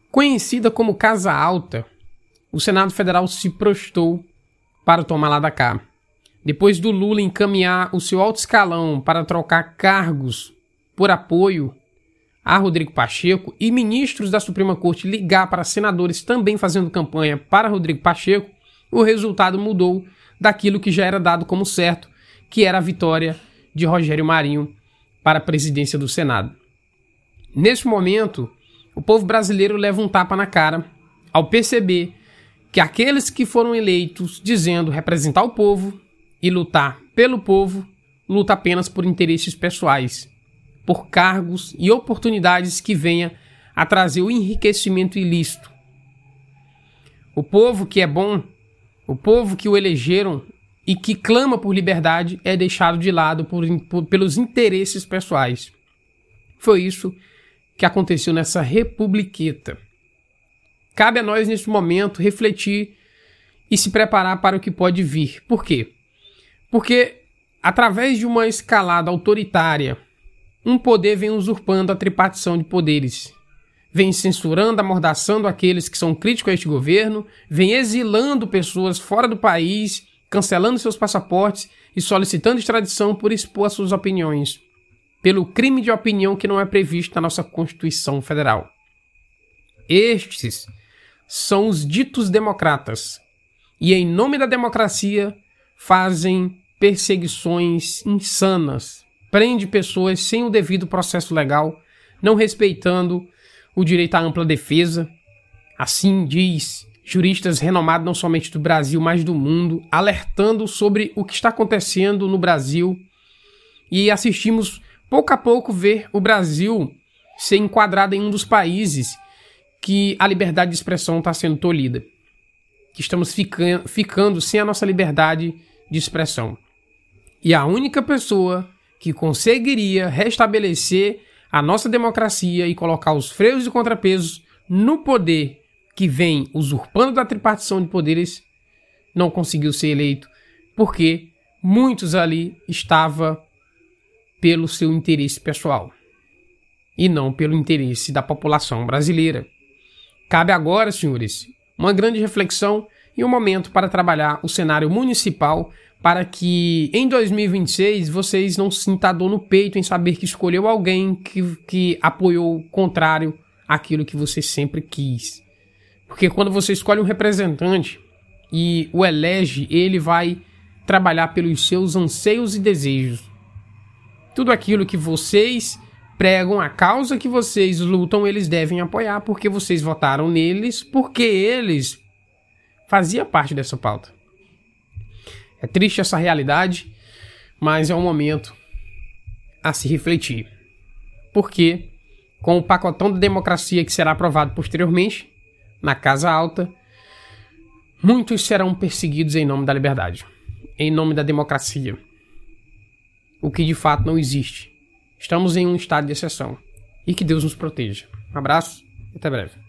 conhecida como Casa Alta, o Senado Federal se prostou para o tomar lá da cá. Depois do Lula encaminhar o seu alto escalão para trocar cargos por apoio a Rodrigo Pacheco e ministros da Suprema Corte ligar para senadores também fazendo campanha para Rodrigo Pacheco, o resultado mudou daquilo que já era dado como certo, que era a vitória de Rogério Marinho para a presidência do Senado. Neste momento, o povo brasileiro leva um tapa na cara ao perceber que aqueles que foram eleitos dizendo representar o povo e lutar pelo povo, lutam apenas por interesses pessoais, por cargos e oportunidades que venham a trazer o enriquecimento ilícito. O povo que é bom, o povo que o elegeram e que clama por liberdade é deixado de lado pelos interesses pessoais. Foi isso que aconteceu nessa republiqueta. Cabe a nós, nesse momento, refletir e se preparar para o que pode vir. Por quê? Porque, através de uma escalada autoritária, um poder vem usurpando a tripartição de poderes. Vem censurando, amordaçando aqueles que são críticos a este governo, vem exilando pessoas fora do país, cancelando seus passaportes e solicitando extradição por expor as suas opiniões, pelo crime de opinião que não é previsto na nossa Constituição Federal. Estes são os ditos democratas, e em nome da democracia fazem perseguições insanas, prende pessoas sem o devido processo legal, não respeitando o direito à ampla defesa. Assim diz juristas renomados não somente do Brasil, mas do mundo, alertando sobre o que está acontecendo no Brasil, e assistimos pouco a pouco ver o Brasil ser enquadrado em um dos países que a liberdade de expressão está sendo tolhida, que estamos ficando sem a nossa liberdade de expressão. E a única pessoa que conseguiria restabelecer a nossa democracia e colocar os freios e contrapesos no poder que vem usurpando da tripartição de poderes, não conseguiu ser eleito, porque muitos ali estavam pelo seu interesse pessoal e não pelo interesse da população brasileira. Cabe agora, senhores, uma grande reflexão e um momento para trabalhar o cenário municipal para que em 2026 vocês não sintam dor no peito em saber que escolheu alguém que apoiou o contrário àquilo que você sempre quis. Porque quando você escolhe um representante e o elege, ele vai trabalhar pelos seus anseios e desejos. Tudo aquilo que vocês pregam, a causa que vocês lutam, eles devem apoiar, porque vocês votaram neles, porque eles faziam parte dessa pauta. É triste essa realidade, mas é um momento a se refletir. Porque, com o pacotão de democracia que será aprovado posteriormente, na Casa Alta, muitos serão perseguidos em nome da liberdade, em nome da democracia, o que de fato não existe. Estamos em um estado de exceção. E que Deus nos proteja. Um abraço e até breve.